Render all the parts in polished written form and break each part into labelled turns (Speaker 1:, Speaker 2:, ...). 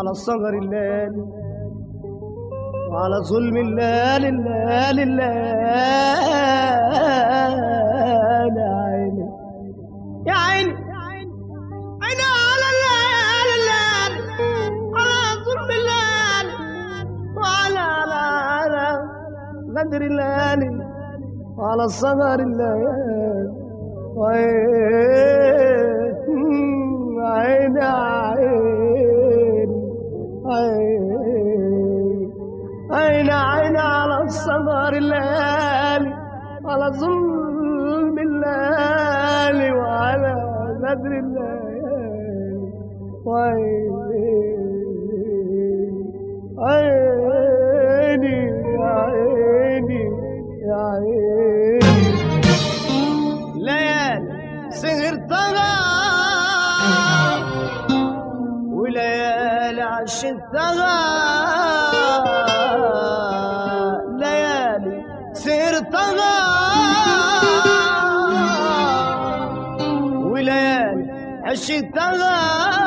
Speaker 1: على صغر الليل وعلى ظلم الليل الليل الليل يا عيني يا عيني عيني على الليل الليل على ظلم الليل وعلى غدر الليل وعلى صغر الليل عيني عيني عيني على الصغر الليالي على ظلم الليالي وعلى غدر الليالي عيني يا عيني يا عيني ليالي سهرتها وليالي عشتها ليالي سهرتها وليالي عشتها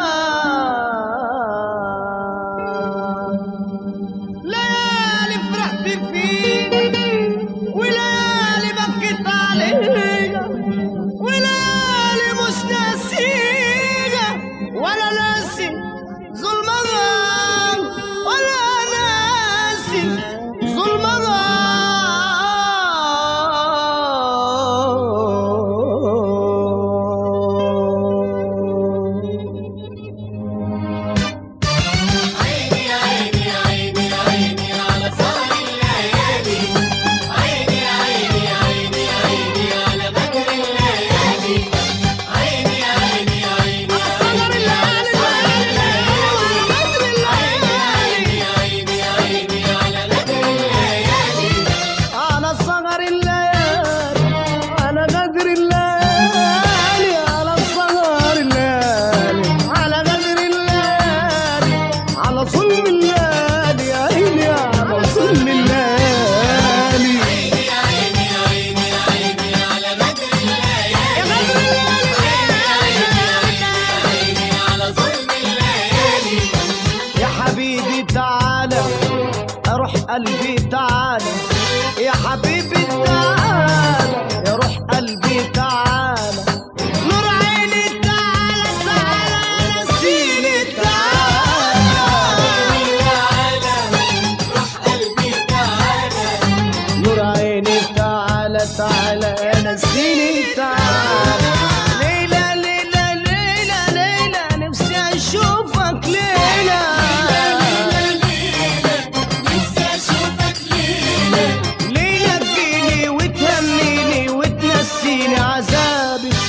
Speaker 1: ليالي فرحت فيك وليالي بكيت عليك وليالي مش ناسيك ولا ناسي ظلمها ولا ناسي ظلمها
Speaker 2: عيني عيني عيني عيني على سهر الليالي عيني عيني عيني عيني على بدر الليالي عيني عيني عيني
Speaker 1: على صغر الليالي بدر الليالي
Speaker 2: عيني عيني على بدر الليالي
Speaker 1: على صغر الليالي على غدر الليالي على صغر الليالي على غدر الليالي على ظلم الليالي يا عيني على ظلم الليالي
Speaker 2: عيني عيني عيني عيني على بدر الليالي
Speaker 1: يا غدر
Speaker 2: عيني على ظلم الليالي
Speaker 1: يا حبيبي تعالى اروح قلبي تعالى يا حبيبي تعالى يا روح قلبي تعالى نور عيني تعالى تعالى نسيني تعالى
Speaker 2: روح قلبي تعالى
Speaker 1: نور عيني تعالى تعالى نسيني تعالى ليلى ليلى ليلى ليلى نفسي اشوفك ليلى
Speaker 2: نفسي اشوفك ليلة
Speaker 1: ليلى تجيني وتهنيني وتنسيني عذابك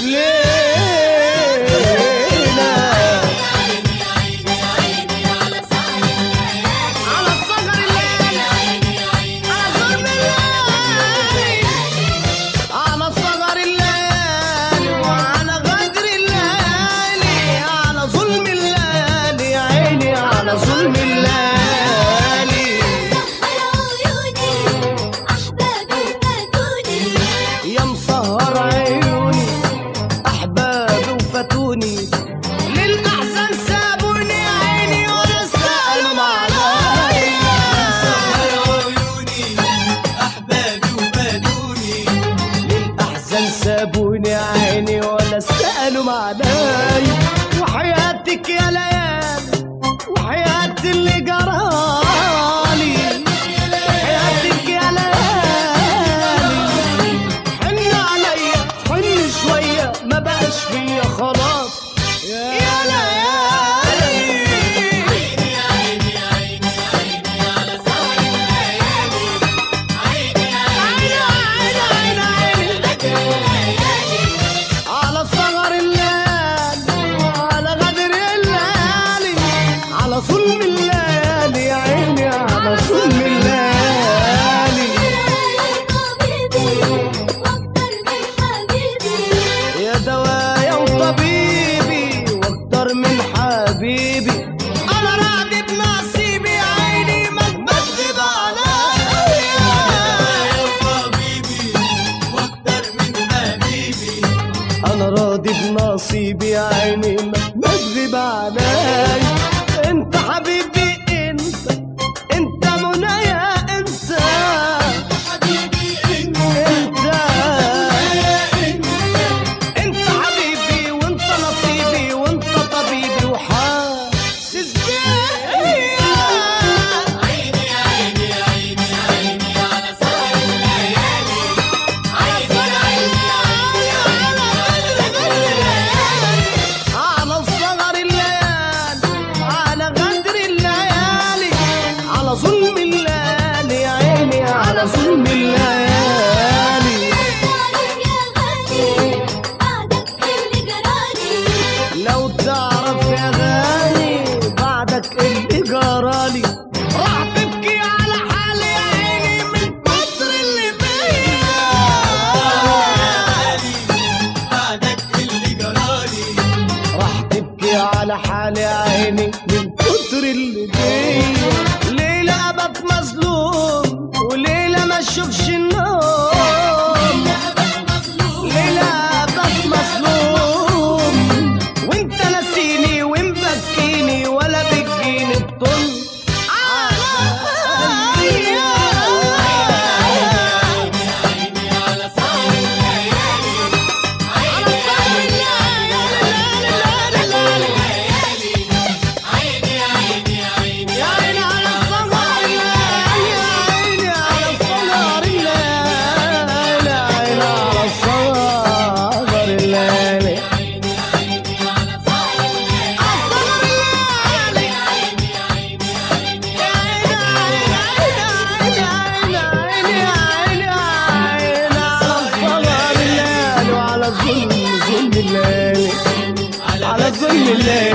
Speaker 1: الليل